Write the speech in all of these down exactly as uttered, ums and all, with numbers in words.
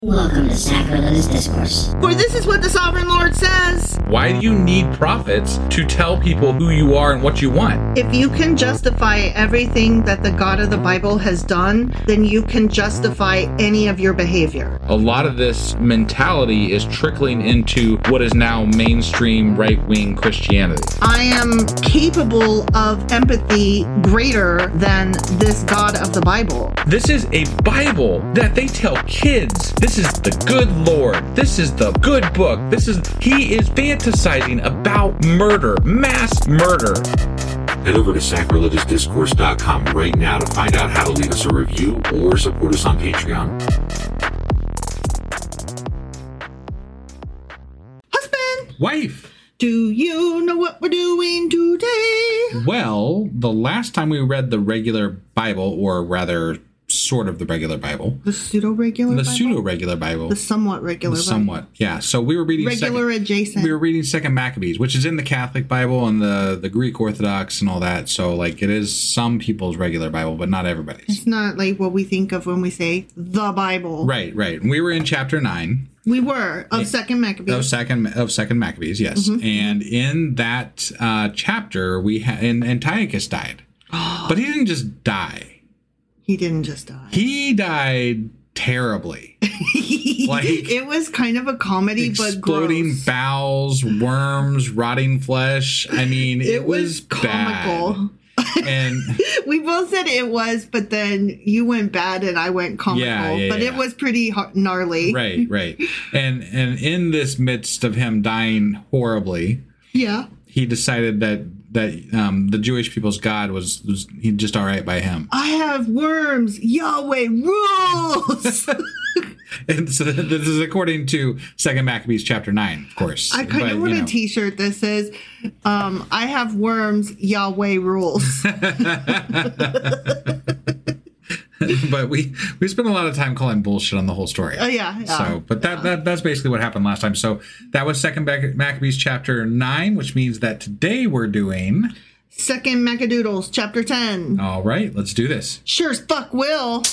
Welcome to Sacrilegious Discourse. For this is what the Sovereign Lord says. Why do you need prophets to tell people who you are and what you want? If you can justify everything that the God of the Bible has done, then you can justify any of your behavior. A lot of this mentality is trickling into what is now mainstream right-wing Christianity. I am capable of empathy greater than this God of the Bible. This is a Bible that they tell kids. This is the good Lord. This is the good book. This is, he is fantasizing about murder, mass murder. Head over to sacrilegious discourse dot com right now to find out how to leave us a review or support us on Patreon. Husband! Wife! Do you know what we're doing today? Well, the last time we read the regular Bible, or rather, sort of the regular Bible. The pseudo-regular The Bible? pseudo-regular Bible. The somewhat regular The Bible. somewhat, yeah. So we were reading Regular second, adjacent. We were reading Second Maccabees, which is in the Catholic Bible and the, the Greek Orthodox and all that. So, like, it is some people's regular Bible, but not everybody's. It's not like what we think of when we say the Bible. Right, right. And we were in chapter nine. We were of Second Maccabees. Of second of second Maccabees, yes. Mm-hmm. And in that uh, chapter, we had and Antiochus died, but he didn't just die. He didn't just die. He died terribly. Like, it was kind of a comedy, but exploding gross. bowels, worms, rotting flesh. I mean, it, It was, was comical. bad. And We both said it was, but then you went bad and I went comical. Yeah, yeah, but yeah. it was pretty har- gnarly. right, right. And and in this midst of him dying horribly, Yeah. he decided that that um, the Jewish people's God was, was he just all right by him. I have worms. Yahweh rules. And so this is according to Second Maccabees chapter nine, of course. I kind But, of want you know. a t-shirt that says, um, I have worms. Yahweh rules. But we we spent a lot of time calling bullshit on the whole story. Oh, yeah, yeah, So, but that, that that's basically what happened last time. So that was Second Mac- Maccabees chapter nine, which means that today we're doing. Second Macadoodles, chapter ten. All right, let's do this. Sure as fuck will.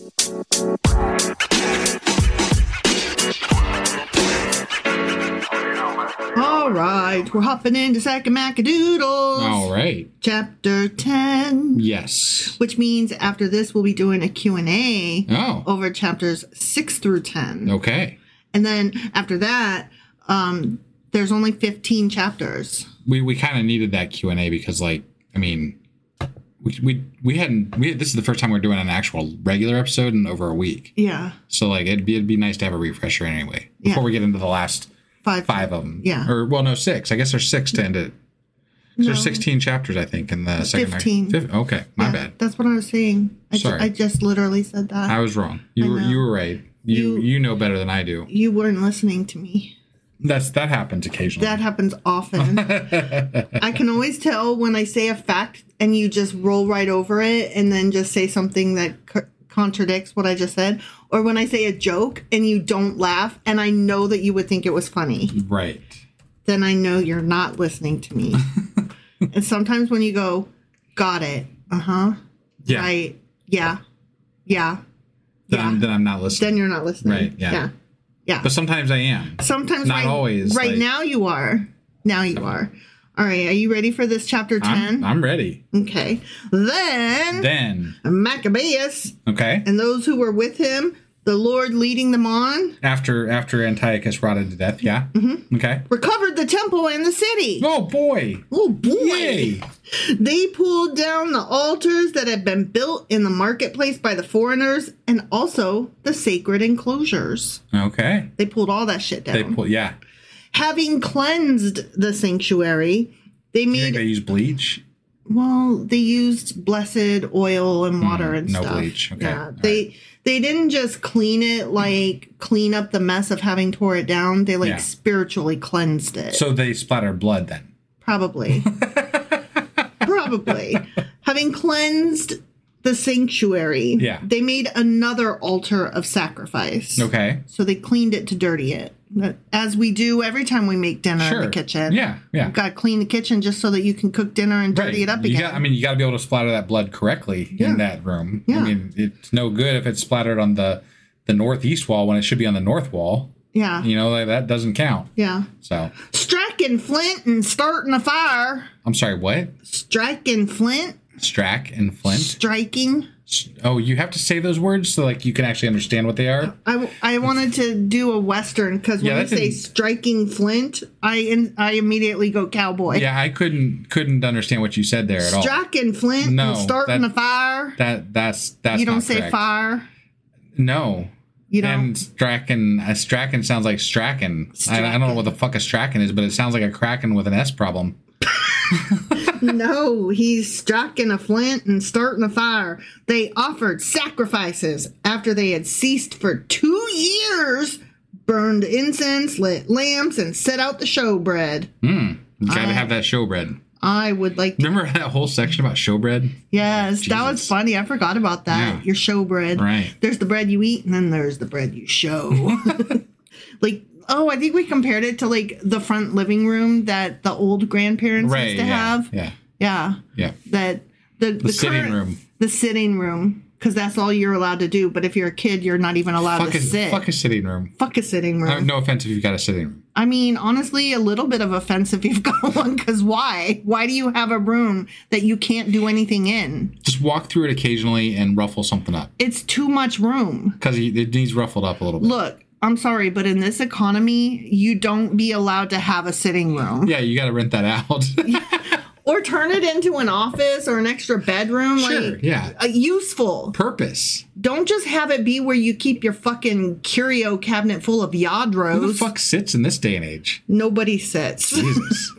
All right, we're hopping into Second Macadoodles. All right. Chapter ten. Yes. Which means after this, we'll be doing a Q and A Oh. over chapters six through ten. Okay. And then after that, um, there's only fifteen chapters. We we kind of needed that Q and A because, like, I mean, we we we hadn't. We this is the first time we're doing an actual regular episode in over a week. Yeah. So like it'd be it'd be nice to have a refresher anyway before Yeah. we get into the last Five. five of them. Yeah. Or well, no, six. I guess there's six to end it. 'Cause No. There's sixteen chapters, I think, in the second. fifteen. Fif- okay, my Yeah, bad. That's what I was saying. I, ju- Sorry. I just literally said that. I was wrong. You I were know. you were right. You, You- you know better than I do. You weren't listening to me. That's that happens occasionally. That happens often. I can always tell when I say a fact and you just roll right over it and then just say something that c- contradicts what I just said. Or when I say a joke and you don't laugh and I know that you would think it was funny. right. Then I know you're not listening to me. And sometimes when you go, got it. Uh-huh. Yeah. Right. Yeah. Yeah. Then, Yeah. I'm, then I'm not listening. Then you're not listening. Right, yeah. Yeah. Yeah. But sometimes I am. Sometimes Not right, always, Right like- now you are. Now you are. All right. Are you ready for this chapter ten? I'm, I'm ready. Okay. Then, Then Maccabeus okay. and those who were with him, the Lord leading them on, After after Antiochus rotted to death, yeah. Mm-hmm. Okay. recovered the temple and the city. Oh boy. Oh boy. Yay. They pulled down the altars that had been built in the marketplace by the foreigners and also the sacred enclosures. Okay. They pulled all that shit down. They pull yeah. Having cleansed the sanctuary, they You made think they use bleach? well, they used blessed oil and water and no stuff. bleach. Okay. Yeah. All They right. they didn't just clean it like clean up the mess of having tore it down. They like Yeah. spiritually cleansed it. So they splattered blood then. Probably. Probably. Having cleansed the sanctuary, Yeah. they made another altar of sacrifice. Okay. So they cleaned it to dirty it. As we do every time we make dinner Sure. in the kitchen. Yeah. Yeah. You've got to clean the kitchen just so that you can cook dinner and dirty it up You again. got- I mean, you got to be able to splatter that blood correctly Yeah. in that room. Yeah. I mean, it's no good if it's splattered on the the northeast wall when it should be on the north wall. Yeah. You know, like, that doesn't count. Yeah. So. Striking Flint and starting a fire. I'm sorry, what? Striking Flint. Strack and Flint? Striking. Oh, you have to say those words so like you can actually understand what they are? I, I wanted to do a Western because when Yeah, you that say didn't- striking Flint, I in, I immediately go cowboy. Yeah, I couldn't couldn't understand what you said there at all. Striking Flint No, and starting that- a fire. That that's that's You don't not say correct. fire. No. You don't. And Strachan, uh, Strachan sounds like Strachan. I, I don't know what the fuck a Strachan is, but it sounds like a Kraken with an S problem. No, he's striking a flint and starting a fire. They offered sacrifices after they had ceased for two years, burned incense, lit lamps, and set out the showbread. Hmm. You gotta I- have that showbread. I would like to. Remember that whole section about showbread? Yes, that was Jesus. funny. I forgot about that. Yeah. Your showbread. Right. There's the bread you eat, and then there's the bread you show. Like, oh, I think we compared it to like the front living room that the old grandparents Right. used to Yeah. have. Yeah. Yeah. Yeah. That the the, sitting current- room. The sitting room, because that's all you're allowed to do. But if you're a kid, you're not even allowed Fuck to a, sit. fuck a sitting room. Fuck a sitting room. Uh, no offense if you've got a sitting room. I mean, honestly, a little bit of offense if you've got one. Because why? Why do you have a room that you can't do anything in? Just walk through it occasionally and ruffle something up. It's too much room. Because it needs ruffled up a little bit. Look, I'm sorry, but in this economy, you don't be allowed to have a sitting room. Yeah, you gotta rent that out. Or turn it into an office or an extra bedroom. Sure, like, yeah. uh, useful. Purpose. Don't just have it be where you keep your fucking curio cabinet full of Who the Yadros. fuck sits in this day and age? Nobody sits. Jesus.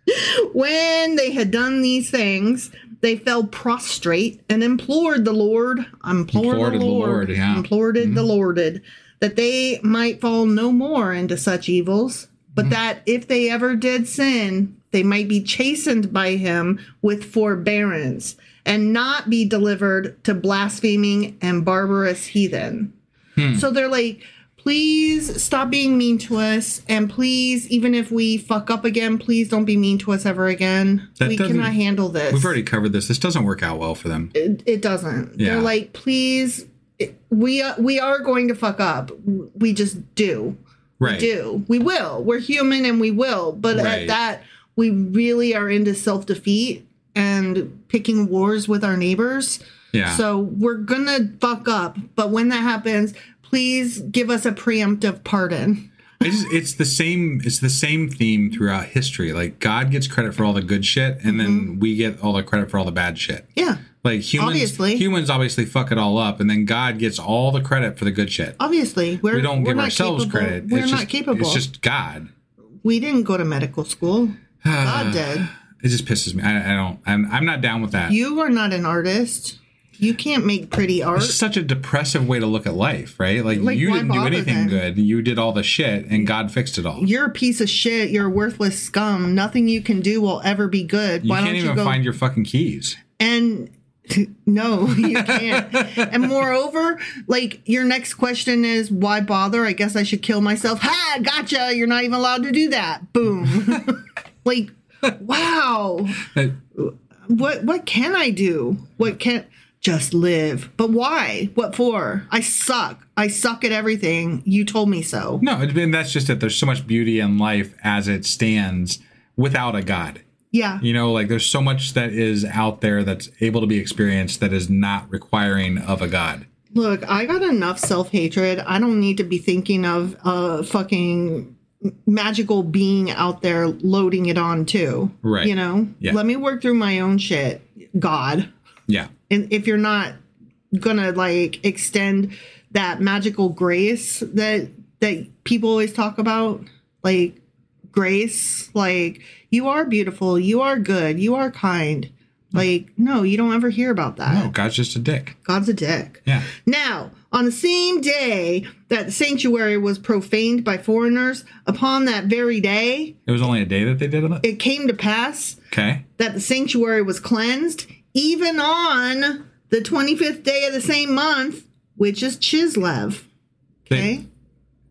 When they had done these things, they fell prostrate and implored the Lord, implored, Implored the the Lord, Lord, yeah. implored the Lorded, that they might fall no more into such evils, but Mm-hmm. that if they ever did sin, they might be chastened by him with forbearance, and not be delivered to blaspheming and barbarous heathen. Hmm. So they're like, please stop being mean to us. And please, even if we fuck up again, please don't be mean to us ever again. That we doesn't- cannot handle this. We've already covered this. This doesn't work out well for them. It, it doesn't. Yeah. They're like, please, it, we, uh, we are going to fuck up. We just do. Right. We do. We will. We're human and we will. But Right. at that, we really are into self-defeat and picking wars with our neighbors. Yeah. So we're going to fuck up. But when that happens, please give us a preemptive pardon. It's, it's the same. It's the same theme throughout history. Like God gets credit for all the good shit, and then we get all the credit for all the bad shit. Yeah. Like humans, Obviously. humans obviously fuck it all up, and then God gets all the credit for the good shit. Obviously. We're, We don't we're give not ourselves capable. credit. We're it's not just, capable. It's just God. We didn't go to medical school. God did. It just pisses me. I, I don't. I'm, I'm not down with that. You are not an artist. You can't make pretty art. It's just such a depressive way to look at life, right? Like, Like, you why didn't do bother anything then? good. You did all the shit, and God fixed it all. You're a piece of shit. You're a worthless scum. Nothing you can do will ever be good. You Why can't don't even you go find your fucking keys. and no, you can't. And moreover, like your next question is why bother? I guess I should kill myself. Ha! Gotcha. You're not even allowed to do that. Boom. Like, wow. Uh, What what can I do? What can just live? But why? What for? I suck. I suck at everything. You told me so. No, I mean, that's just it. There's so much beauty in life as it stands without a God. Yeah. You know, like there's so much that is out there that's able to be experienced that is not requiring of a God. Look, I got enough self-hatred. I don't need to be thinking of a fucking magical being out there loading it on too. Right. You know? Yeah. Let me work through my own shit, God. Yeah. And if you're not gonna like extend that magical grace that that people always talk about, like grace, like you are beautiful, you are good, you are kind. Like, no, you don't ever hear about that. No, God's just a dick. God's a dick. Yeah. Now, on the same day that the sanctuary was profaned by foreigners, upon that very day, It was only a day that they did it? it came to pass Okay. that the sanctuary was cleansed, even on the twenty-fifth day of the same month, which is Chislev. Okay? They,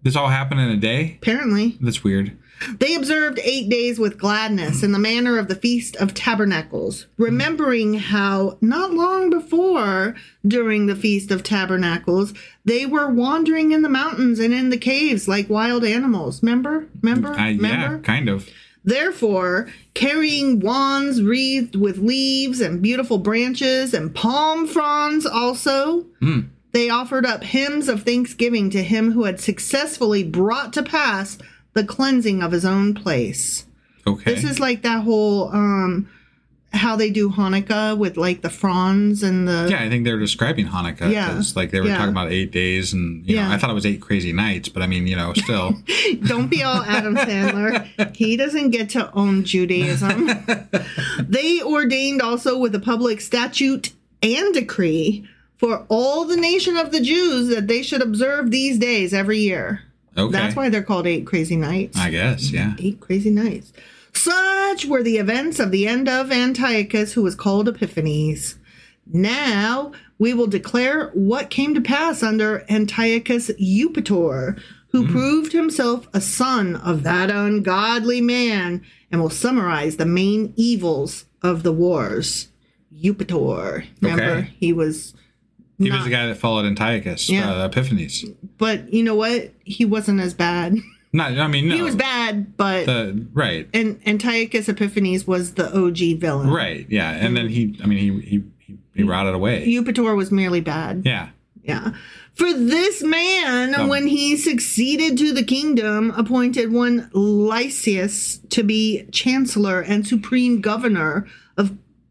This all happened in a day? Apparently. That's weird. They observed eight days with gladness in the manner of the Feast of Tabernacles, remembering how not long before, during the Feast of Tabernacles, they were wandering in the mountains and in the caves like wild animals. Remember? Remember? Uh, Remember? yeah, kind of. Therefore, carrying wands wreathed with leaves and beautiful branches and palm fronds also, Mm. they offered up hymns of thanksgiving to him who had successfully brought to pass the cleansing of his own place. Okay. This is like that whole, um, how they do Hanukkah with like the fronds and the... Yeah, I think they were describing Hanukkah. Yeah. 'Cause, like they were Yeah. talking about eight days and, you know, Yeah. I thought it was eight crazy nights, but I mean, you know, still. Don't be all Adam Sandler. He doesn't get to own Judaism. They ordained also with a public statute and decree for all the nation of the Jews that they should observe these days every year. Okay. That's why they're called Eight Crazy Nights. I guess, yeah. Eight Crazy Nights. Such were the events of the end of Antiochus, who was called Epiphanes. Now we will declare what came to pass under Antiochus Eupator, who Mm. proved himself a son of that ungodly man, and will summarize the main evils of the wars. Eupator. Remember, Okay. he was... He not- was the guy that followed Antiochus, Yeah. uh, Epiphanes. But you know what? He wasn't as bad. Not, I mean, no. He was bad, but... The, right. And Antiochus Epiphanes was the O G villain. Right, yeah. And then he, I mean, he he, he, he rotted away. Eupator was merely bad. Yeah. Yeah. For this man, Um, when he succeeded to the kingdom, appointed one Lysias to be chancellor and supreme governor of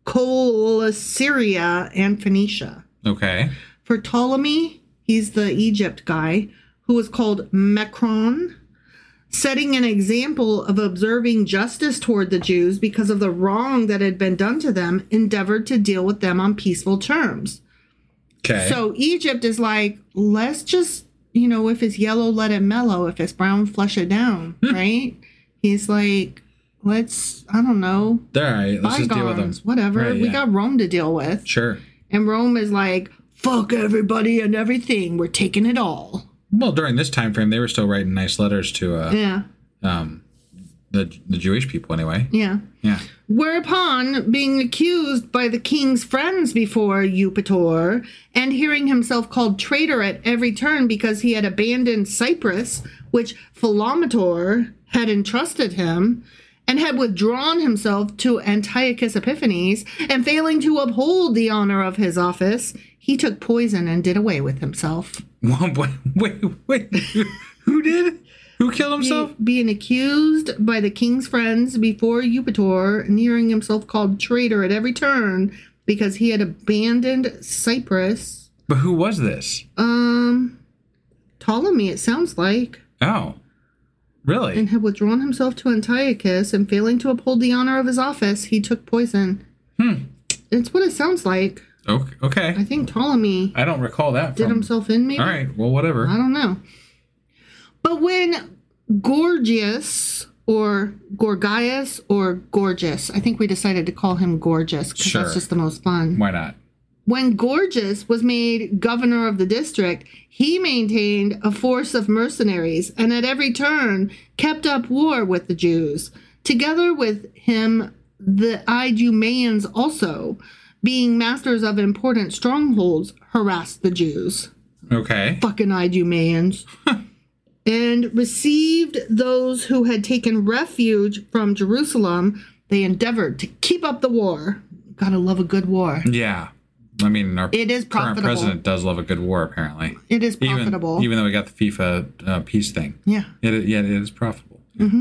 Coele-Syria and Phoenicia. Okay. For Ptolemy, he's the Egypt guy, who was called Macron, setting an example of observing justice toward the Jews because of the wrong that had been done to them, endeavored to deal with them on peaceful terms. Okay. So Egypt is like, let's just, you know, if it's yellow, let it mellow. If it's brown, flush it down, right? He's like, let's, I don't know, All right, let's just deal with them. bygones, whatever. Right, We yeah. got Rome to deal with. Sure. And Rome is like, fuck everybody and everything. We're taking it all. Well, during this time frame, they were still writing nice letters to uh, Yeah. um, the the Jewish people, anyway. Yeah. Yeah. Whereupon, being accused by the king's friends before Eupator, and hearing himself called traitor at every turn because he had abandoned Cyprus, which Philometor had entrusted him, and had withdrawn himself to Antiochus Epiphanes, and failing to uphold the honor of his office, he took poison and did away with himself. Wait, wait, wait. Who did? Who killed himself? Be- being accused by the king's friends before Eupator, and hearing himself called traitor at every turn because he had abandoned Cyprus. But who was this? Um, Ptolemy, it sounds like, Oh, really? and had withdrawn himself to Antiochus, and failing to uphold the honor of his office, he took poison. Hmm. It's what it sounds like. Okay. okay. I think Ptolemy I don't recall that. did from... himself in, maybe? All right. Well, whatever. I don't know. But when Gorgias, or Gorgias, or Gorgias, I think we decided to call him Gorgias because Sure. that's just the most fun. Why not? When Gorgias was made governor of the district, he maintained a force of mercenaries and at every turn kept up war with the Jews. Together with him, the Idumeans also, being masters of important strongholds, harassed the Jews. Okay. Fucking Idumeans. And received those who had taken refuge from Jerusalem. They endeavored to keep up the war. Gotta love a good war. Yeah. I mean, our It is current profitable. president does love a good war, apparently. It is Even, profitable. even though we got the FIFA uh, peace thing. yeah. It, yeah, it is profitable.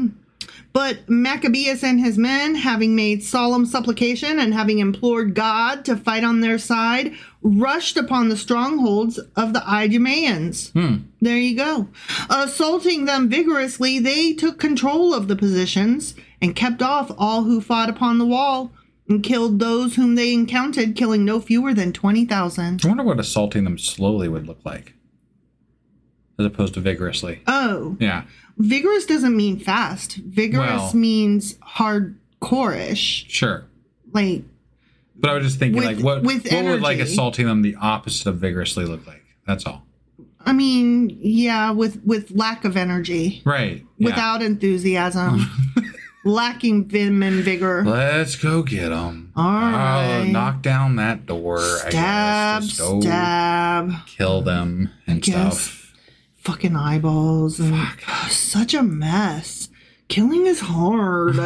But Maccabeus and his men, having made solemn supplication and having implored God to fight on their side, rushed upon the strongholds of the Idumeans. Hmm. There you go. Assaulting them vigorously, they took control of the positions and kept off all who fought upon the wall and killed those whom they encountered, killing no fewer than twenty thousand. I wonder what assaulting them slowly would look like. As opposed to vigorously. Oh, Yeah. vigorous doesn't mean fast. Vigorous Well- means hardcore-ish. Sure. Like, But I was just thinking, With- like, what, with what would, like, energy. assaulting them the opposite of vigorously look like? That's all. I mean, yeah, with, with lack of energy. Right. Yeah. Without enthusiasm. Lacking vim and vigor. Let's go get them. All right. Oh, knock down that door. Stab, I guess. Just go stab. kill them and stuff. Fucking eyeballs. And, oh, such a mess. Killing is hard.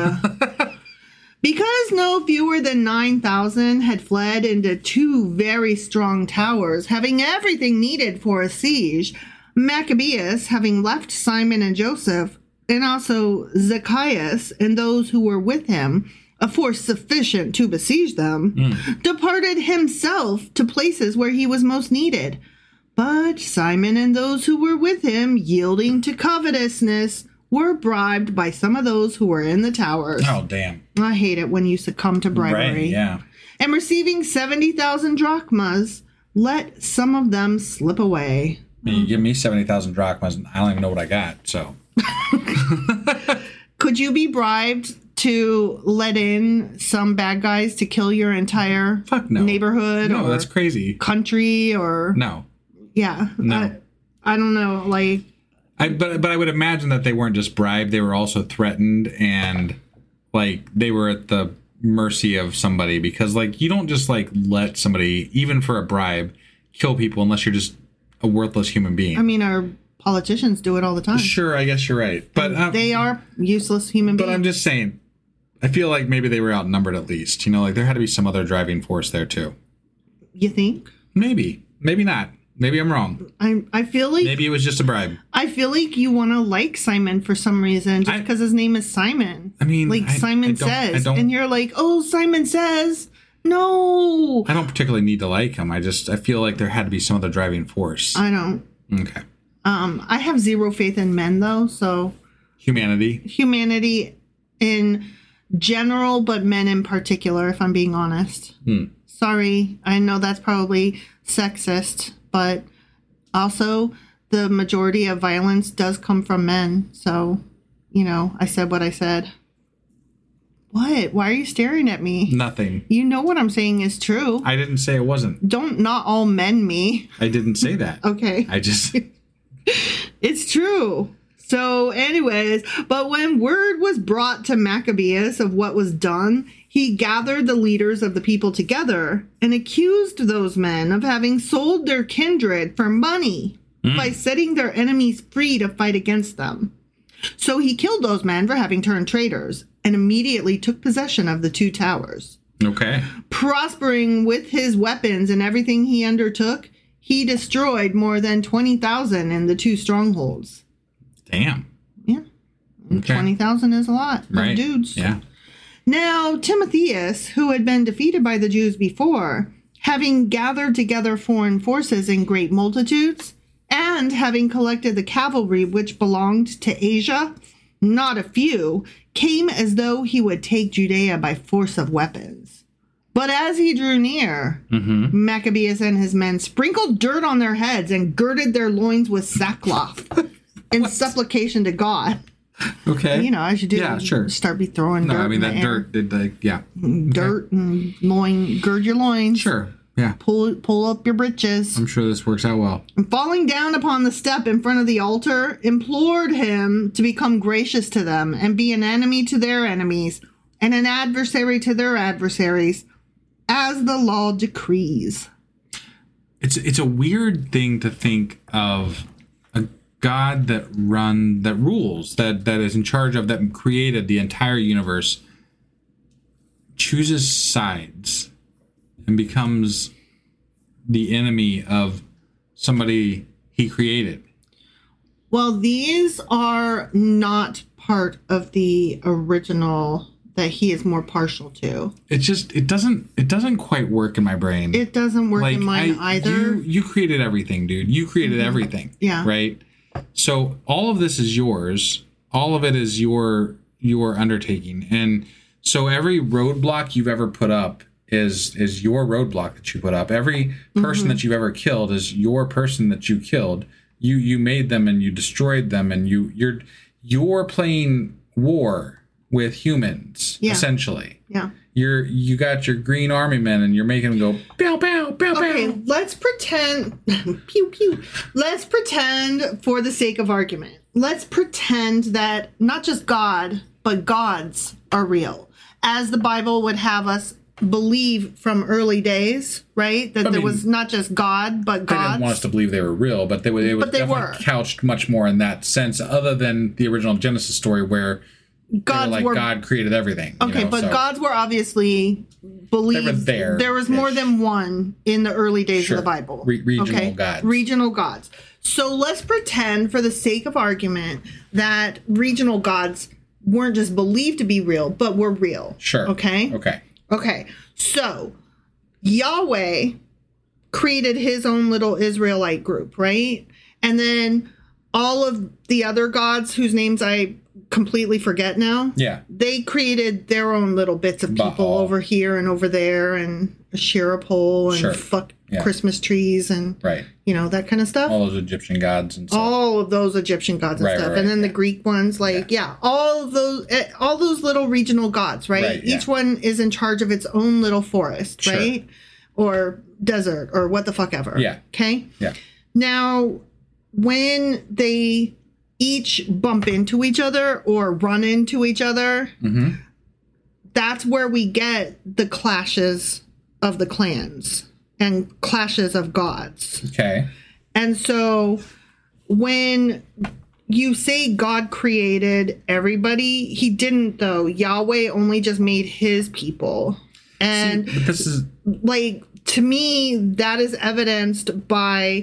Because no fewer than nine thousand had fled into two very strong towers, having everything needed for a siege, Maccabeus, having left Simon and Joseph, and also Zacchaeus and those who were with him, a force sufficient to besiege them, mm. departed himself to places where he was most needed. But Simon and those who were with him, yielding to covetousness, were bribed by some of those who were in the towers. Oh, damn. I hate it when you succumb to bribery. Right, yeah. And receiving seventy thousand drachmas, let some of them slip away. I mean, you give me seventy thousand drachmas, and I don't even know what I got, so... Could you be bribed to let in some bad guys to kill your entire Fuck no. neighborhood? No, or that's crazy. Country or... No. Yeah. No. I, I don't know, like... I, but but I would imagine that they weren't just bribed; they were also threatened, and like they were at the mercy of somebody. Because like you don't just like let somebody, even for a bribe, kill people unless you're just a worthless human being. I mean, our politicians do it all the time. Sure, I guess you're right, but um, they are useless human beings. But I'm just saying, I feel like maybe they were outnumbered at least. You know, like there had to be some other driving force there too. You think? Maybe, maybe not. Maybe I'm wrong. I I feel like... Maybe it was just a bribe. I feel like you want to like Simon for some reason, just because his name is Simon. I mean... Like I, Simon I don't, Says. I don't, and you're like, oh, Simon Says. No. I don't particularly need to like him. I just... I feel like there had to be some other driving force. I don't. Okay. Um, I have zero faith in men, though, so... Humanity. Humanity in general, but men in particular, if I'm being honest. Hmm. Sorry. I know that's probably sexist. But also, the majority of violence does come from men. So, you know, I said what I said. What? Why are you staring at me? Nothing. You know what I'm saying is true. I didn't say it wasn't. Don't not all men me. I didn't say that. Okay. I just... It's true. So, anyways, but when word was brought to Maccabeus of what was done, he gathered the leaders of the people together and accused those men of having sold their kindred for money mm. by setting their enemies free to fight against them. So he killed those men for having turned traitors and immediately took possession of the two towers. Okay. Prospering with his weapons and everything he undertook, he destroyed more than twenty thousand in the two strongholds. Damn. Yeah. Okay. twenty thousand is a lot right. of dudes. Yeah. Now, Timotheus, who had been defeated by the Jews before, having gathered together foreign forces in great multitudes, and having collected the cavalry which belonged to Asia, not a few, came as though he would take Judea by force of weapons. But as he drew near, mm-hmm. Maccabeus and his men sprinkled dirt on their heads and girded their loins with sackcloth in supplication to God. Okay. You know, as you do. Yeah, sure. Start be throwing no, dirt. No, I mean, that air. dirt did the, yeah. Dirt okay. and loin, gird your loins. Sure, yeah. Pull pull up your breeches. I'm sure this works out well. And falling down upon the step in front of the altar, implored him to become gracious to them and be an enemy to their enemies and an adversary to their adversaries, as the law decrees. It's it's a weird thing to think of a God that run that rules, that that is in charge of, that created the entire universe, chooses sides and becomes the enemy of somebody he created. Well, these are not part of the original that he is more partial to. It just it doesn't it doesn't quite work in my brain. It doesn't work like, in mine I, either. You, you created everything, dude. You created mm-hmm. everything. Yeah. Right? So all of this is yours. All of it is your your undertaking. And so every roadblock you've ever put up is is your roadblock that you put up. Every person mm-hmm. that you've ever killed is your person that you killed. You you made them and you destroyed them, and you you're you're playing war with humans, yeah. essentially. Yeah. you're you got your green army men and you're making them go pow pow pow pow. Okay, let's pretend pew pew. Let's pretend for the sake of argument. Let's pretend that not just God, but gods are real. As the Bible would have us believe from early days, right? That I there mean, was not just God, but They gods. didn't want us to believe they were real, but they, they were But they definitely were. couched much more in that sense, other than the original Genesis story where Gods they were like were God created everything. you okay, know, but so- gods were obviously believed. They were there, There was more ish. than one in the early days Sure. of the Bible. Re- regional gods. Regional gods. So let's pretend, for the sake of argument, that regional gods weren't just believed to be real, but were real. Sure. Okay. Okay. Okay. So Yahweh created his own little Israelite group, right? And then all of the other gods whose names I completely forget now. Yeah. They created their own little bits of people Baal. over here and over there, and a Shira pole and Sure. fuck Yeah. Christmas trees and Right. you know that kind of stuff. All those Egyptian gods and stuff. All of those Egyptian gods and Right, stuff, right, and then the yeah. Greek ones, like yeah. all of those, eh, all those little regional gods, right? Right, yeah. Each one is in charge of its own little forest, Sure. right, or desert, or what the fuck ever. Yeah. Okay. Yeah. Now, when they each bump into each other or run into each other, Mm-hmm. that's where we get the clashes of the clans and clashes of gods. Okay. And so when you say God created everybody, he didn't though. Yahweh only just made his people. And See, but this is like to me that is evidenced by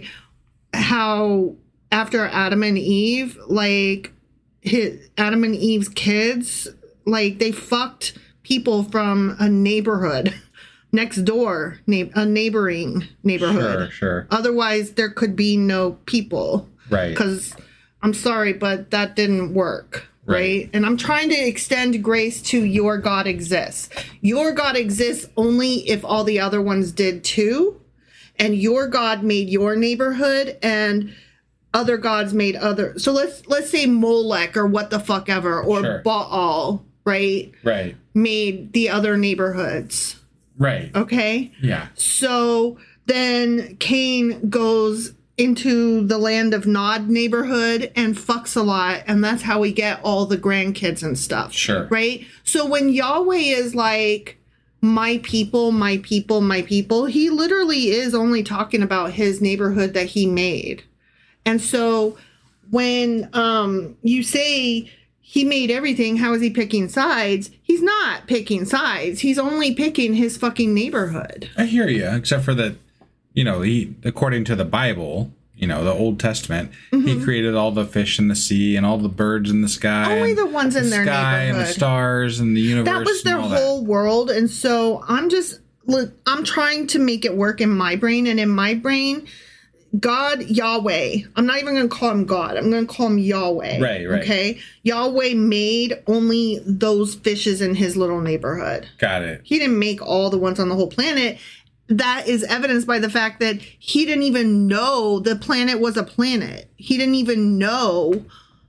how after Adam and Eve, like his, Adam and Eve's kids, like they fucked people from a neighborhood next door, na- a neighboring neighborhood. sure, sure. Otherwise, there could be no people. Right. Because I'm sorry, but that didn't work. Right? Right. And I'm trying to extend grace to your God exists. Your God exists only if all the other ones did too. And your God made your neighborhood and other gods made other. So let's let's say Molech or what the fuck ever or Sure. Baal, right? Right. Made the other neighborhoods. Right. Okay? Yeah. So then Cain goes into the land of Nod neighborhood and fucks a lot, and that's how we get all the grandkids and stuff. Sure. Right? So when Yahweh is like, my people, my people, my people, he literally is only talking about his neighborhood that he made. And so when um, you say he made everything, how is he picking sides? He's not picking sides. He's only picking his fucking neighborhood. I hear you, except for that, you know, he, according to the Bible, you know, the Old Testament, Mm-hmm. he created all the fish in the sea and all the birds in the sky. Only and the ones in the their sky and the neighborhood. stars and the universe. That was their and all whole world. And so I'm just, look, I'm trying to make it work in my brain. And in my brain, God, Yahweh, I'm not even going to call him God. I'm going to call him Yahweh. Right, right. Okay. Yahweh made only those fishes in his little neighborhood. that. Got it. He didn't make all the ones on the whole planet. That is evidenced by the fact that he didn't even know the planet was a planet. He didn't even know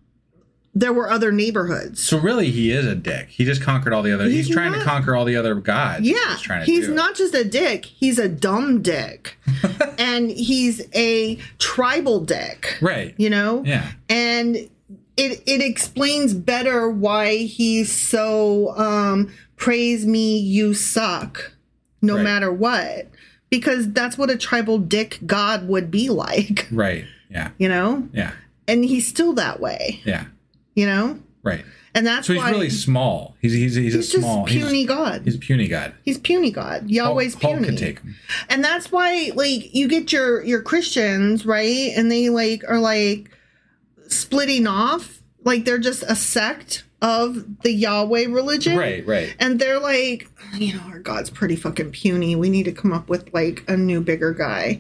there were other neighborhoods. So really, he is a dick. He just conquered all the other. He's, He's trying not- to conquer all the other gods. Yeah, he's, trying to he's do. not just a dick. He's a dumb dick. And he's a tribal dick. Right. You know? Yeah. And it it explains better why he's so um praise me, you suck, no Right. matter what. Because that's what a tribal dick god would be like. Right. Yeah. You know? Yeah. And he's still that way. Yeah. You know? Right. And that's So he's why really small. He's he's he's, he's a small. just puny he's, god. he's a puny god. He's puny god. Yahweh's Hulk, Hulk puny. could take him. And that's why, like, you get your your Christians, right? And they like are like splitting off, like they're just a sect of the Yahweh religion, Right. Right. And they're like, you know, our God's pretty fucking puny. We need to come up with like a new, bigger guy.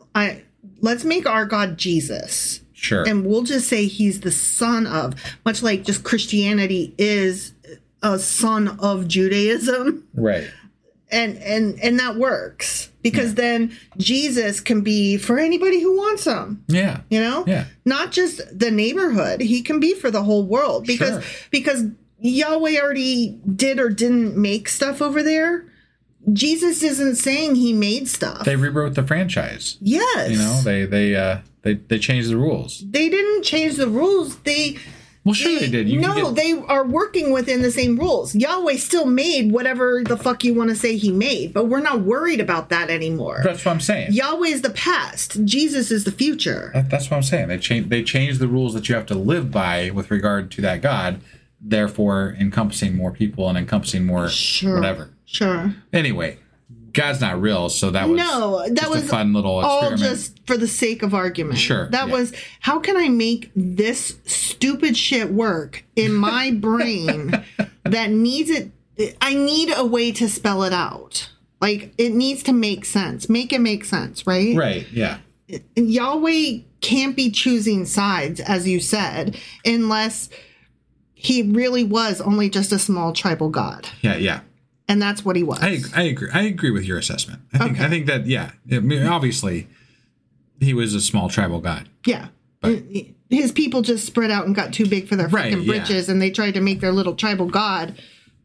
I let's make our God Jesus. Sure. And we'll just say he's the son of, much like just Christianity is a son of Judaism. right. And and and that works because then Jesus can be for anybody who wants him. Yeah. You know? Yeah. Not just the neighborhood. He can be for the whole world because Sure. because Yahweh already did or didn't make stuff over there. Jesus isn't saying he made stuff. They rewrote the franchise. Yes. You know, they they uh they they changed the rules. They didn't change the rules. They Well, sure they did. You no, can get, they are working within the same rules. Yahweh still made whatever the fuck you want to say he made, but we're not worried about that anymore. that's what I'm saying. Yahweh is the past. Jesus is the future. That, that's what I'm saying. They change they changed the rules that you have to live by with regard to that God, therefore encompassing more people and encompassing more Sure. whatever. Sure. Anyway, God's not real, so that was No, that just was a fun little all experiment. just for the sake of argument. Sure, That yeah. was, how can I make this stupid shit work in my brain that needs it? I need a way to spell it out. Like, it needs to make sense. Make it make sense, right? Right, yeah. Yahweh can't be choosing sides, as you said, unless he really was only just a small tribal god. Yeah, yeah. And that's what he was. I I agree. I agree with your assessment. I think Okay. I think that yeah. I mean, obviously, he was a small tribal god. Yeah. But- His people just spread out and got too big for their Right, freaking yeah. britches, and they tried to make their little tribal god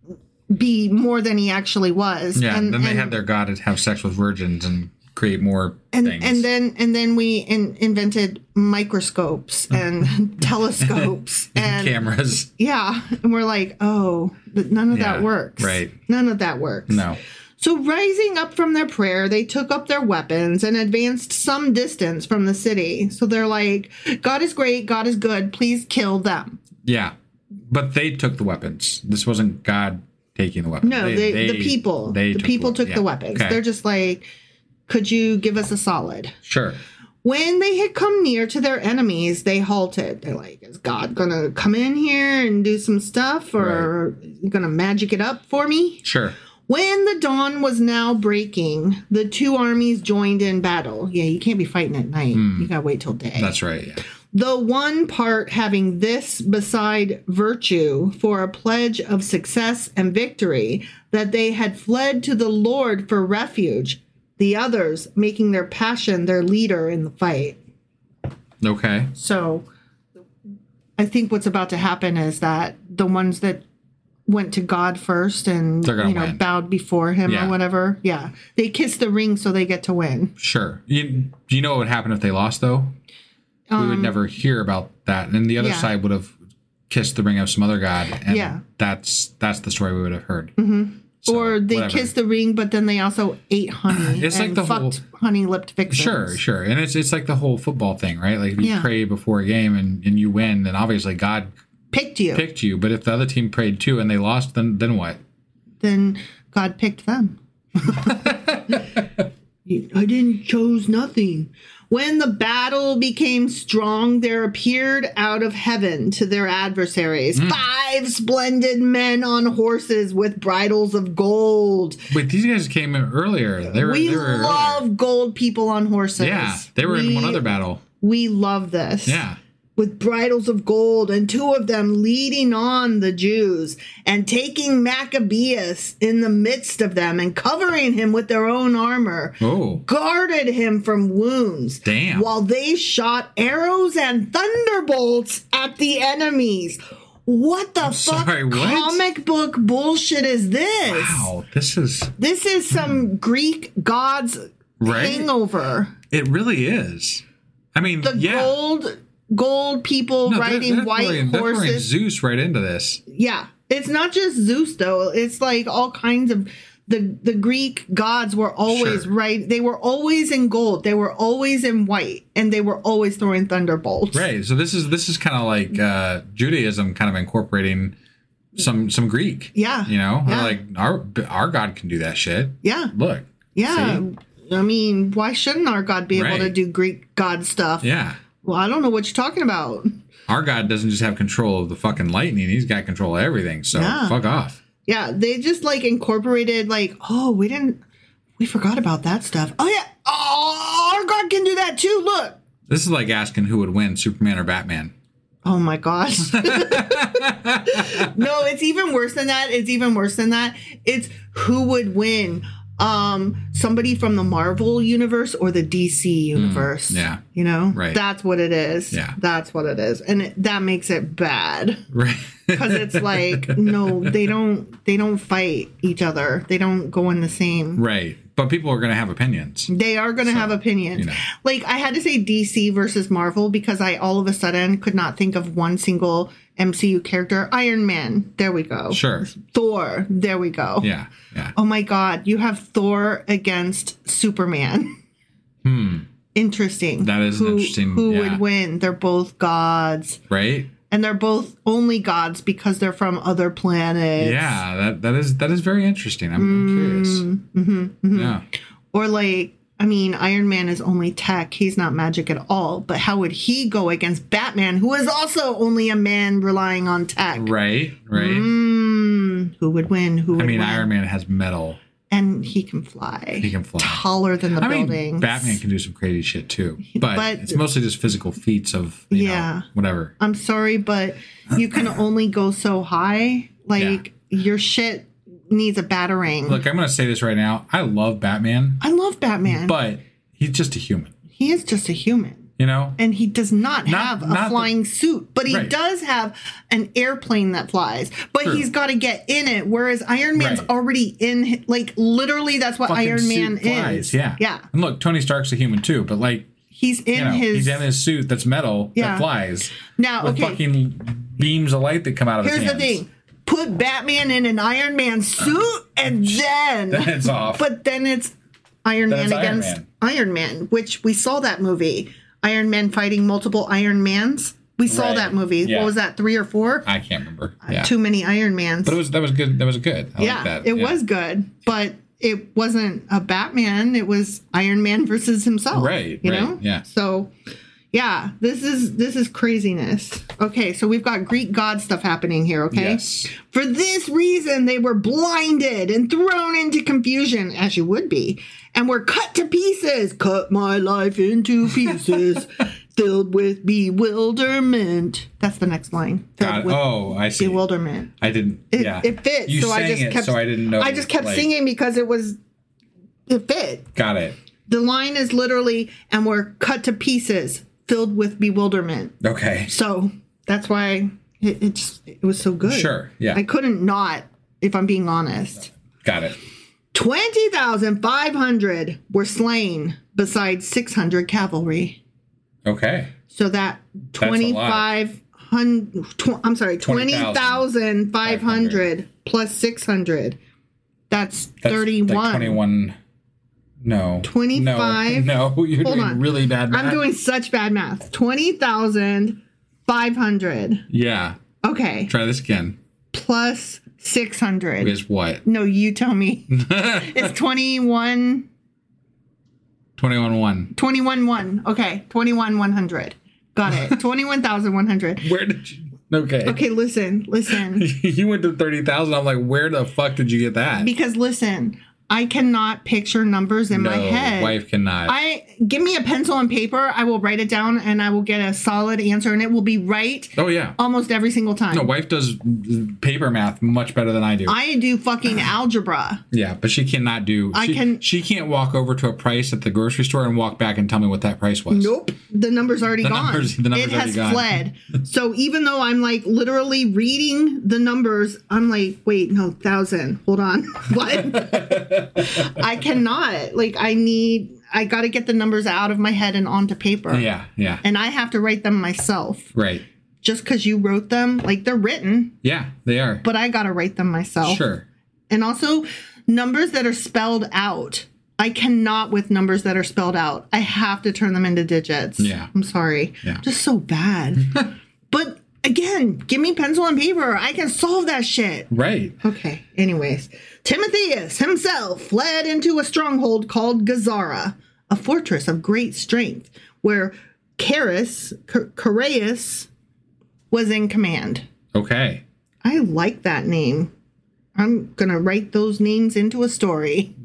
be more than he actually was. Yeah. and then they and, had their god have sex with virgins and create more and, things. and then and then we in, invented microscopes and telescopes and cameras. yeah, and we're like, oh, th- none of Yeah, that works. right. None of that works. No. So rising up from their prayer, they took up their weapons and advanced some distance from the city. So they're like, God is great, God is good, please kill them. Yeah. But they took the weapons. This wasn't God taking the weapons. No, they, the people. they the people took yeah. the weapons. Okay. They're just like, could you give us a solid? Sure. When they had come near to their enemies, they halted. They're like, is God going to come in here and do some stuff, or going to magic it up for me? Sure. When the dawn was now breaking, the two armies joined in battle. Yeah, you can't be fighting at night. You got to wait till day. That's right. Yeah. The one part having this beside virtue for a pledge of success and victory, that they had fled to the Lord for refuge, the others making their passion their leader in the fight. Okay. So I think what's about to happen is that the ones that went to God first and They're gonna you know win. bowed before him Yeah. or whatever, yeah, they kiss the ring so they get to win. Sure. You, do you know what would happen if they lost, though? we would never hear about that. And the other Um, yeah. side would have kissed the ring of some other god. And Yeah. that's that's the story we would have heard. Mm-hmm. So, or they whatever. kissed the ring, but then they also ate honey. It's and like the fucked whole- honey-lipped victims. Sure, sure. And it's it's like the whole football thing, right? Like if you Yeah. pray before a game and, and you win, then obviously God Picked you. picked you. But if the other team prayed too and they lost, then then what? Then God picked them. I didn't choose nothing. When the battle became strong, there appeared out of heaven to their adversaries Hmm. five splendid men on horses with bridles of gold. Wait, these guys came in earlier. They were We they were love earlier. gold people on horses. Yeah, they were in We- one other battle. We love this. Yeah. With bridles of gold, and two of them leading on the Jews, and taking Maccabeus in the midst of them, and covering him with their own armor, Oh. guarded him from wounds. Damn. While they shot arrows and thunderbolts at the enemies. What the fuck sorry, what? comic book bullshit is this? Wow, this is This is some Greek gods Right? hangover. it really is. I mean, The yeah. gold gold people No, they're- riding they're white throwing- they're throwing horses. Zeus right into this. Yeah. It's not just Zeus though. It's like all kinds of the the Greek gods were always Sure. right. They were always in gold. They were always in white, and they were always throwing thunderbolts. Right. So this is this is kind of like uh, Judaism, kind of incorporating some some Greek. Yeah. You know, Yeah. like our our God can do that shit. Yeah. Look. Yeah. See? I mean, why shouldn't our God be able Right. to do Greek god stuff? Yeah. Well, I don't know what you're talking about. Our God doesn't just have control of the fucking lightning; He's got control of everything. So Yeah. fuck off. Yeah, they just like incorporated like, oh, we didn't, we forgot about that stuff. Oh yeah, oh, our God can do that too. Look. This is like asking who would win, Superman or Batman. Oh my gosh. No, it's even worse than that. It's even worse than that. It's who would win, um, somebody from the Marvel universe or the D C universe. Mm, yeah. You know? Right. That's what it is. Yeah. That's what it is. And it, that makes it bad. Right. Because it's like, no, they don't they don't fight each other. They don't go in the same. Right. But people are going to have opinions. They are going to So, have opinions. you know. Like, I had to say D C versus Marvel because I all of a sudden could not think of one single M C U character. Iron Man. There we go. Sure. Thor. There we go. Yeah. Yeah. Oh my God. You have Thor against Superman. Hmm. Interesting. That is an who, interesting- Who yeah. would win? They're both gods. Right. And they're both only gods because they're from other planets. Yeah. That that is that is very interesting. I'm, I'm curious. Mm-hmm, mm-hmm. Yeah. Or like, I mean, Iron Man is only tech. He's not magic at all. But how would he go against Batman, who is also only a man relying on tech? Right. Right. Mm, who would win? Who would I mean, win? Iron Man has metal. And he can fly. He can fly. Taller than the I mean, buildings. Batman can do some crazy shit too, but, But- it's mostly just physical feats of you Yeah. know, whatever. I'm sorry, but you can only go so high. Like, your shit needs a battering. Look, I'm going to say this right now. I love Batman, I love Batman. but he's just a human. He is just a human. You know, And he does not, Not- have a not the- flying suit, but he Right. does have an airplane that flies. But True. he's got to get in it, whereas Iron Man's Right. already in. hi- Like, literally, that's what fucking Iron suit Man flies, is. Yeah, yeah. And look, Tony Stark's a human too, but like He's in you know, his. he's in his suit that's metal Yeah. that flies now, with okay. fucking beams of light that come out of Here's his the hands. thing: put Batman in an Iron Man suit, and then Then it's off. But then it's Iron Then Man it's Iron against Man. Iron Man, which we saw that movie. Iron Man fighting multiple Iron Mans. We saw Right. that movie. Yeah. What was that? Three or four? I can't remember. Yeah, Too many Iron Mans. but it was that was good. That was good. I yeah, like that. it Yeah. was good, but it wasn't a Batman. It was Iron Man versus himself. Right, You right, know. yeah. So, yeah, this is this is craziness. Okay, so we've got Greek god stuff happening here. Okay. Yes. For this reason, they were blinded and thrown into confusion, as you would be, and were cut to pieces. Cut my life into pieces, filled with bewilderment. That's the next line. Filled Got it. with Oh, I see. bewilderment. I didn't. It, yeah, it fits. You so I sang just it, kept. so I didn't know. I just kept like- singing because it was. It fit. Got it. The line is literally, and we're cut to pieces, filled with bewilderment. Okay. So that's why it, it just it was so good. Sure, yeah. I couldn't not, if I'm being honest. Got it. Twenty thousand five hundred were slain, besides six hundred cavalry. Okay. So that That's a lot. twenty-five hundred. Tw- I'm sorry, twenty thousand five hundred plus six hundred. That's, That's thirty-one. Like Twenty-one. No. twenty-five. No, no you're Hold doing on. really bad math. I'm doing such bad math. twenty thousand five hundred. Yeah. Okay. Try this again. Plus six hundred. Is what? No, you tell me. It's twenty-one. Twenty-one one. twenty-one one. Okay. twenty-one one hundred. Got it. twenty-one thousand one hundred. Where did you? Okay. Okay, listen, listen. You went to thirty thousand. I'm like, where the fuck did you get that? Because listen, I cannot picture numbers in no, my head. wife cannot. I give me a pencil and paper. I will write it down and I will get a solid answer and it will be right oh yeah. almost every single time. No, wife does paper math much better than I do. I do fucking algebra. yeah, but she cannot do. I she, can- She can't walk over to a price at the grocery store and walk back and tell me what that price was. Nope. The number's already The gone. numbers- the numbers it already has gone. fled. So even though I'm like literally reading the numbers, I'm like, wait, no, thousand. Hold on. What? I cannot. Like, I need, I got to get the numbers out of my head and onto paper. Yeah, yeah. And I have to write them myself. Right. Just because you wrote them, like they're written, Yeah, they are. but I got to write them myself. Sure. And also numbers that are spelled out. I cannot with numbers that are spelled out. I have to turn them into digits. Yeah. I'm sorry. Yeah. Just so bad. But again, give me pencil and paper. I can solve that shit. Right. Okay. Anyways, Timotheus himself fled into a stronghold called Gazara, a fortress of great strength, where Charis, Chareus was in command. Okay. I like that name. I'm going to write those names into a story.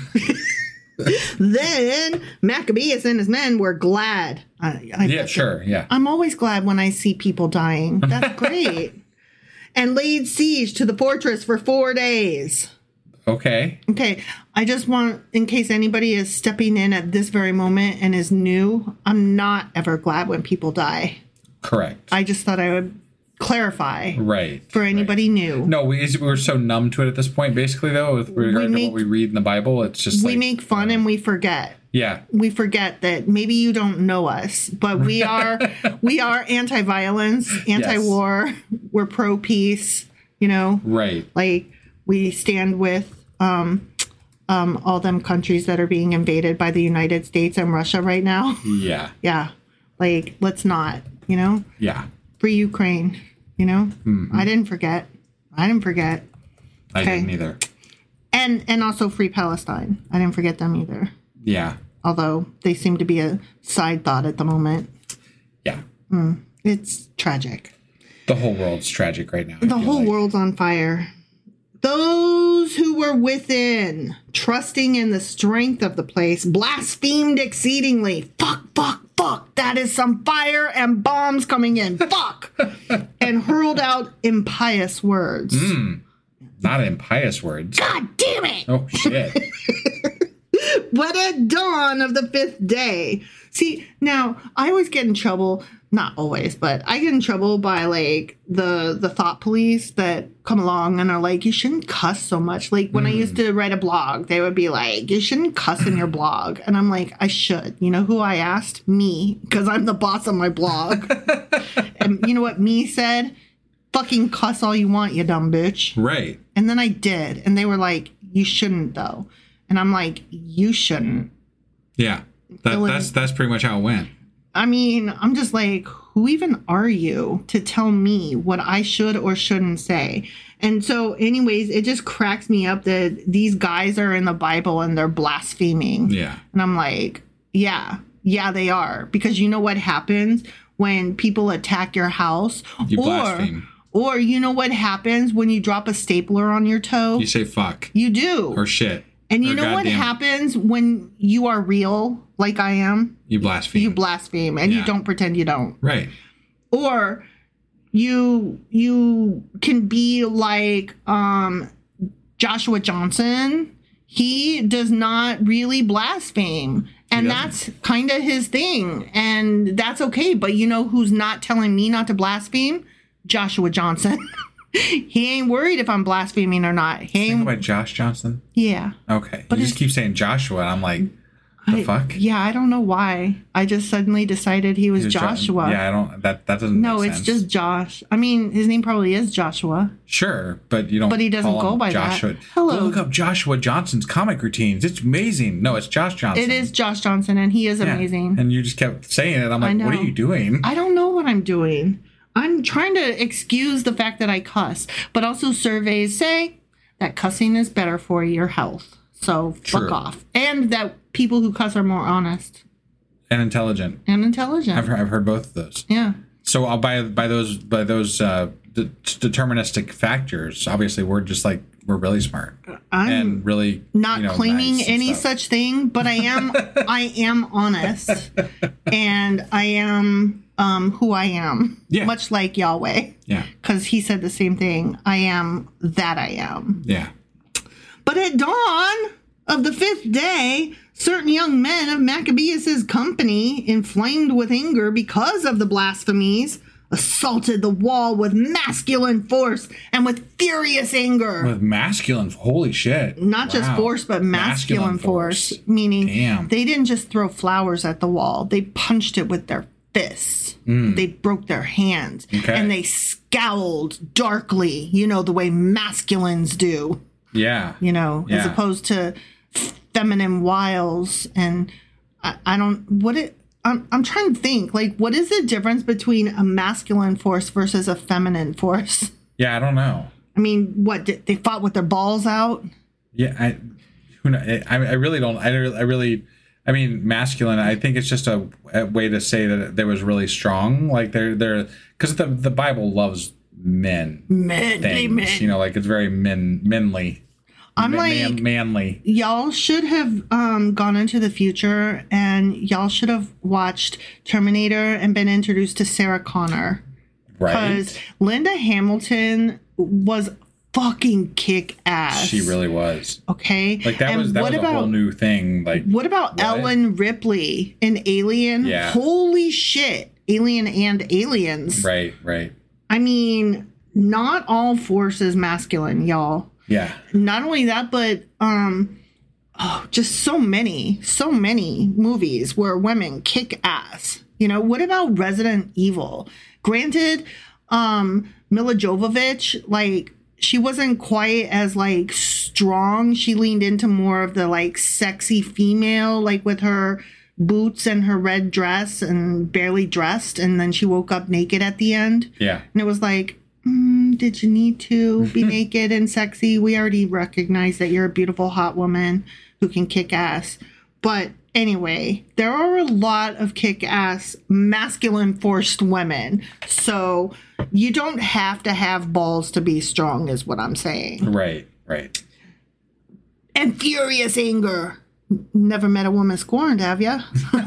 Then Maccabeus and his men were glad. I, I Yeah, sure. Yeah. I'm always glad when I see people dying. That's great. And laid siege to the fortress for four days. Okay. Okay, I just want, in case anybody is stepping in at this very moment and is new, I'm not ever glad when people die. Correct. I just thought I would clarify. Right. For anybody right. new. No, we, we're so numb to it at this point, basically, though, with regard make, to what we read in the Bible. It's just we like, make fun and we forget. Yeah. We forget that maybe you don't know us, but we are we are anti-violence, anti-war. Yes. We're pro-peace, you know? Right. Like, we stand with um, um, all them countries that are being invaded by the United States and Russia right now. Yeah. Yeah. Like, let's not, you know? Yeah. Free Ukraine, you know? Mm-hmm. I didn't forget. I didn't forget. I okay. didn't either. And and also Free Palestine. I didn't forget them either. Yeah. Although they seem to be a side thought at the moment. Yeah. Mm, it's tragic. The whole world's tragic right now. The whole like. world's on fire. Those who were within, trusting in the strength of the place, blasphemed exceedingly. Fuck, fuck, fuck. That is some fire and bombs coming in. Fuck. And hurled out impious words. Mm, not impious words. God damn it. Oh, shit. But at dawn of the fifth day. See, now, I always get in trouble. Not always, but I get in trouble by, like, the the thought police that come along and are like, you shouldn't cuss so much. Like, when mm. I used to write a blog, they would be like, you shouldn't cuss in your blog. And I'm like, I should. You know who I asked? Me. Because I'm the boss of my blog. And you know what me said? Fucking cuss all you want, you dumb bitch. Right. And then I did. And they were like, you shouldn't, though. And I'm like, you shouldn't. Yeah. That, that's that's pretty much how it went. I mean, I'm just like, who even are you to tell me what I should or shouldn't say? And so, anyways, it just cracks me up that these guys are in the Bible and they're blaspheming. Yeah. And I'm like, yeah, yeah, they are. Because you know what happens when people attack your house? You or, blaspheme. Or you know what happens when you drop a stapler on your toe? You say fuck. You do. Or shit. And you know what happens when you are real, like I am? You blaspheme. You blaspheme, and yeah. you don't pretend you don't. Right. Or you you can be like um, Joshua Johnson. He does not really blaspheme. And that's kind of his thing. And that's okay. But you know who's not telling me not to blaspheme? Joshua Johnson. He ain't worried if I'm blaspheming or not. He ain't... Think about Josh Johnson? Yeah. Okay. But you just keep saying Joshua, and I'm like, the I, fuck? Yeah, I don't know why. I just suddenly decided he was, he was Joshua. Jo- yeah, I don't, that, that doesn't No, make it's sense. just Josh. I mean, his name probably is Joshua. Sure, but you don't But he doesn't call go him by Joshua. that. Hello. Go look up Joshua Johnson's comic routines. It's amazing. No, it's Josh Johnson. It is Josh Johnson, and he is yeah. amazing. And you just kept saying it. I'm like, what are you doing? I don't know what I'm doing. I'm trying to excuse the fact that I cuss, but also surveys say that cussing is better for your health. So True. fuck off. And that people who cuss are more honest. And intelligent. And intelligent. I've heard, I've heard both of those. Yeah. So uh, by by those by those uh, de- deterministic factors, obviously we're just like we're really smart I'm and really not you know, claiming nice any stuff. such thing, but I am I am honest, and I am um, who I am. Yeah. Much like Yahweh. Yeah. Because he said the same thing. I am that I am. Yeah. But at dawn of the fifth day, certain young men of Maccabeus' company, inflamed with anger because of the blasphemies, assaulted the wall with masculine force and with furious anger. With masculine, holy shit. Not wow. just force, but masculine, masculine force. force. Meaning Damn. They didn't just throw flowers at the wall. They punched it with their fists. Mm. They broke their hands. Okay. And they scowled darkly, you know, the way masculines do. Yeah. You know, yeah. as opposed to feminine wiles. And I, I don't, what it, I'm, I'm trying to think, like, what is the difference between a masculine force versus a feminine force? Yeah, I don't know. I mean, what, did, they fought with their balls out? Yeah, I, who know, I, I really don't, I, I really, I mean, masculine, I think it's just a, a way to say that they was really strong. Like, they're, they're, because the, the Bible loves men. Men, things, men. You know, like, it's very men, manly. I'm man, like, manly. Y'all should have um, gone into the future, and y'all should have watched Terminator and been introduced to Sarah Connor. Right. Because Linda Hamilton was fucking kick ass. She really was. Okay. Like that and was that what was about, a whole new thing. Like what about what? Ellen Ripley in Alien? Yeah. Holy shit. Alien and Aliens. Right, right. I mean, not all force is masculine, y'all. Yeah. Not only that, but um oh, just so many, so many movies where women kick ass. You know, what about Resident Evil? Granted, um, Mila Jovovich, like, she wasn't quite as, like, strong. She leaned into more of the, like, sexy female, like, with her boots and her red dress and barely dressed. And then she woke up naked at the end. Yeah. And it was like, mm, did you need to be naked and sexy? We already recognize that you're a beautiful, hot woman who can kick ass. But anyway, there are a lot of kick-ass, masculine-forced women. So you don't have to have balls to be strong, is what I'm saying. Right, right. And furious anger. Never met a woman scorned, have ya?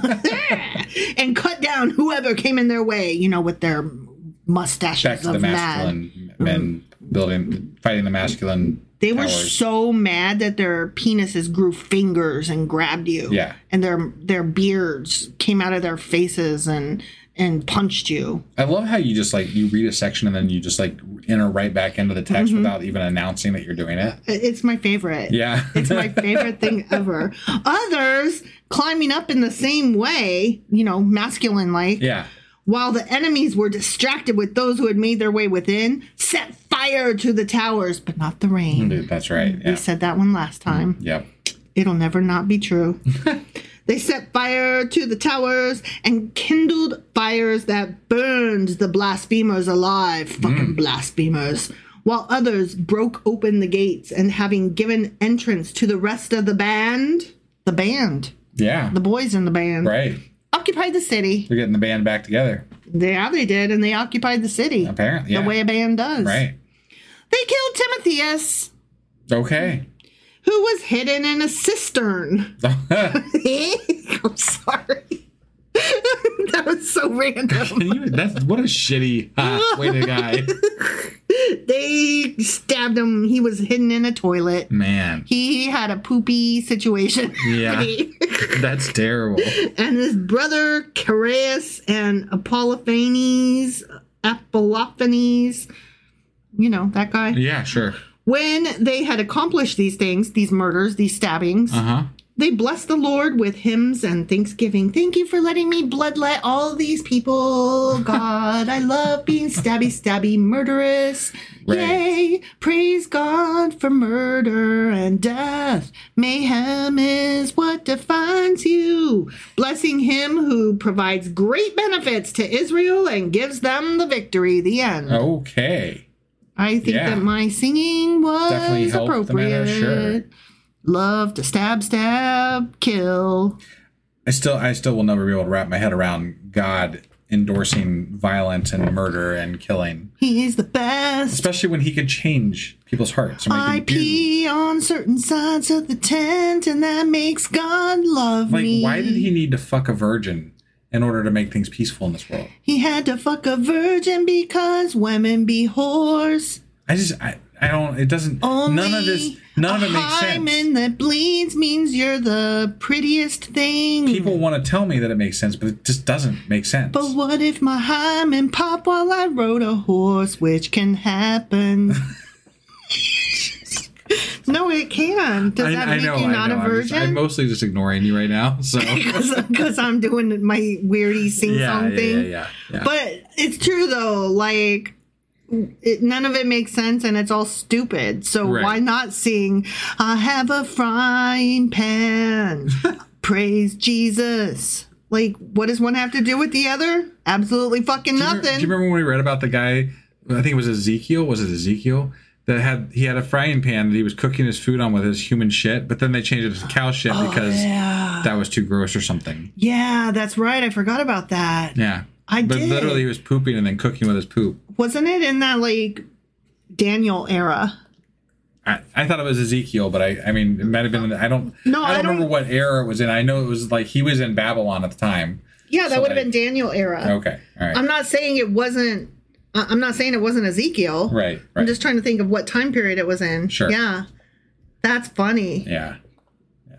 And cut down whoever came in their way, you know, with their mustaches Back to of the mad. masculine men building, fighting the masculine. They were powers. so mad that their penises grew fingers and grabbed you. Yeah. And their their beards came out of their faces and and punched you. I love how you just like you read a section and then you just like enter right back into the text Mm-hmm. without even announcing that you're doing it. It's my favorite. Yeah. It's my favorite thing ever. Others climbing up in the same way, you know, masculine like. Yeah. While the enemies were distracted with those who had made their way within, set fire to the towers, but not the rain. Dude, that's right. Yeah. We said that one last time. Yep. It'll never not be true. They set fire to the towers and kindled fires that burned the blasphemers alive. Fucking blasphemers. While others broke open the gates and having given entrance to the rest of the band, the band, Yeah. the boys in the band, Right. occupied the city. They're getting the band back together. Yeah, they did, and they occupied the city. Apparently, yeah. The way a band does. Right. They killed Timotheus, Okay. who was hidden in a cistern. I'm sorry. That was so random. Can you, that's what a shitty uh, way to guy. They stabbed him. He was hidden in a toilet. Man. He had a poopy situation. Yeah. That's terrible. And his brother Chaereas and Apollophanes, Apollophanes, you know, that guy. Yeah, sure. When they had accomplished these things, these murders, these stabbings, Uh-huh. they blessed the Lord with hymns and thanksgiving. Thank you for letting me bloodlet all these people, God. I love being stabby, stabby, murderous. Right. Yay! Praise God for murder and death. Mayhem is what defines you. Blessing him who provides great benefits to Israel and gives them the victory. The end. Okay. I think Yeah. that my singing was Definitely helped the appropriate. matter, sure. Love to stab, stab, kill. I still I still will never be able to wrap my head around God endorsing violence and murder and killing. He's the best. Especially when he could change people's hearts. and make I them do- pee on certain sides of the tent, and that makes God love Like, me. why did he need to fuck a virgin in order to make things peaceful in this world? He had to fuck a virgin because women be whores. I just I, I don't it doesn't Only none of this none of a it makes hymen sense. that bleeds means you're the prettiest thing. People want to tell me that it makes sense, but it just doesn't make sense. But what if my hymen pop while I rode a horse, which can happen? No, it can. Does that make you not I know. a I'm, just, I'm virgin? mostly just ignoring you right now. So Because I'm doing my weirdy sing yeah, song yeah, thing. yeah, yeah, yeah. But it's true though. Like, it, none of it makes sense, and it's all stupid. So Right. why not sing? I have a frying pan. Praise Jesus. Like, what does one have to do with the other? Absolutely fucking Do you, nothing. remember, do you remember when we read about the guy? I think it was Ezekiel. Was it Ezekiel that had he had a frying pan that he was cooking his food on with his human shit, but then they changed it to cow shit because Oh, yeah. that was too gross or something. Yeah, that's right. I forgot about that. Yeah, I but did. literally he was pooping and then cooking with his poop. Wasn't it in that, like, Daniel era? I, I thought it was Ezekiel, but I I mean it might have been. I don't. No, I don't I don't- remember what era it was in. I know it was like he was in Babylon at the time. Yeah, that So, would have like- been Daniel era. Okay, all right. I'm not saying it wasn't I- I'm not saying it wasn't Ezekiel. Right, right. I'm just trying to think of what time period it was in. Sure. Yeah. That's funny. Yeah. Yeah.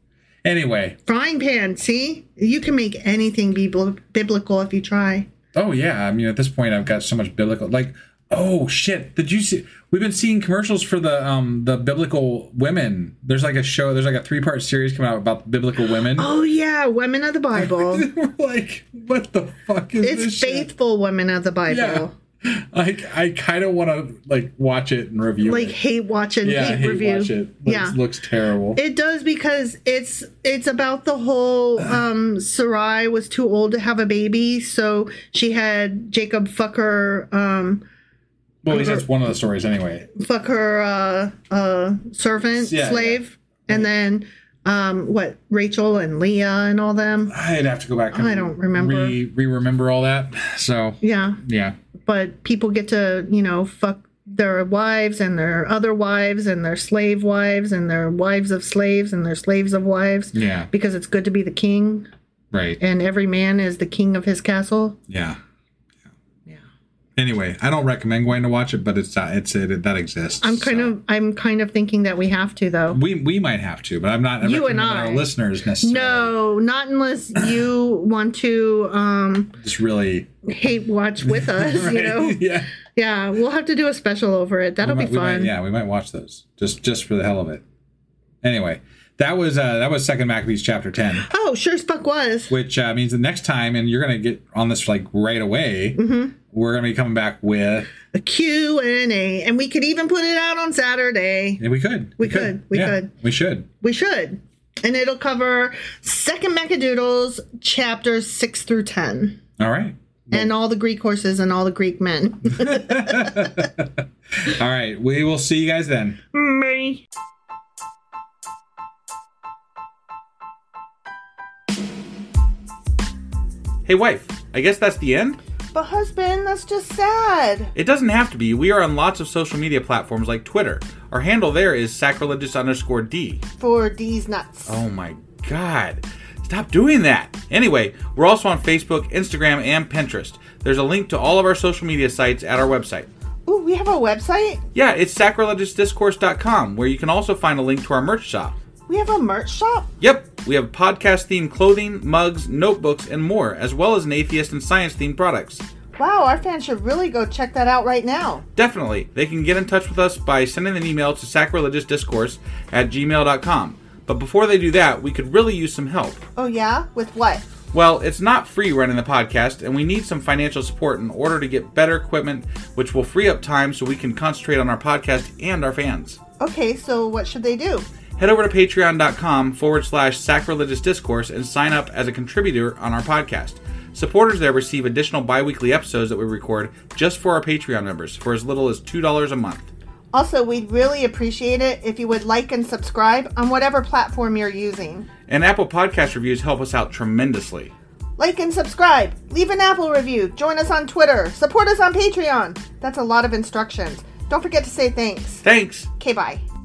Anyway. Frying pan. See? You can make anything be bl- biblical if you try. Oh, yeah. I mean, at this point, I've got so much biblical. Like, oh, shit. Did you see? We've been seeing commercials for the um the biblical women. There's like a show. There's like a three-part series coming out about biblical women. Oh, yeah. Women of the Bible. We're like, what the fuck is It's this faithful shit? women of the Bible. Yeah. Like, I kind of want to, like, watch it and review Like it. hate watch and yeah, hate, hate review. watch it. Looks, Yeah. looks terrible. It does because it's it's about the whole um Sarai was too old to have a baby, so she had Jacob fuck her um well, at least that's one of the stories anyway. fuck her uh uh servant, Yeah, slave, and then um what, Rachel and Leah and all them. I'd have to go back and I don't remember. re, re-remember all that. So, Yeah. yeah. But people get to, you know, fuck their wives and their other wives and their slave wives and their wives of slaves and their slaves of wives. Yeah. Because it's good to be the king. Right. And every man is the king of his castle. Yeah. Yeah. Anyway, I don't recommend going to watch it, but it's uh, it's it, that exists. I'm kind so. of I'm kind of thinking that we have to though. We we might have to, but I'm not. I'm You and recommending I. our listeners necessarily. No, not unless you want to um Just really. hate watch with us, Right? you know. Yeah. Yeah, we'll have to do a special over it. That'll we be might, we fun. might- yeah, we might watch those just just for the hell of it. Anyway, that was uh, that was Second Maccabees chapter ten, Oh, sure as fuck was. which uh, means the next time, and you're gonna get on this like right away. Mm-hmm. We're gonna be coming back with. A Q and A, and we could even put it out on Saturday. Yeah, we could. We could. We Yeah, could. We should. We should. And it'll cover Second Macadoodles chapters six through ten. All right. And all the Greek horses and all the Greek men. All right. We will see you guys then. Me. Hey, wife, I guess that's the end? But husband, that's just sad. It doesn't have to be. We are on lots of social media platforms like Twitter. Our handle there is sacrilegious underscore D. For D's nuts. Oh my god. Stop doing that. Anyway, we're also on Facebook, Instagram, and Pinterest. There's a link to all of our social media sites at our website. Ooh, we have a website? Yeah, it's sacrilegious discourse dot com, where you can also find a link to our merch shop. We have a merch shop? Yep, we have podcast-themed clothing, mugs, notebooks, and more, as well as an atheist and science-themed products. Wow, our fans should really go check that out right now. Definitely. They can get in touch with us by sending an email to sacrilegiousdiscourse at gmail dot com. But before they do that, we could really use some help. Oh yeah? With what? Well, it's not free running the podcast, and we need some financial support in order to get better equipment, which will free up time so we can concentrate on our podcast and our fans. Okay, so what should they do? Head over to patreon.com forward slash sacrilegious discourse and sign up as a contributor on our podcast. Supporters there receive additional bi-weekly episodes that we record just for our Patreon members for as little as two dollars a month. Also, we'd really appreciate it if you would like and subscribe on whatever platform you're using. And Apple Podcast reviews help us out tremendously. Like and subscribe. Leave an Apple review. Join us on Twitter. Support us on Patreon. That's a lot of instructions. Don't forget to say thanks. Thanks! Okay, bye.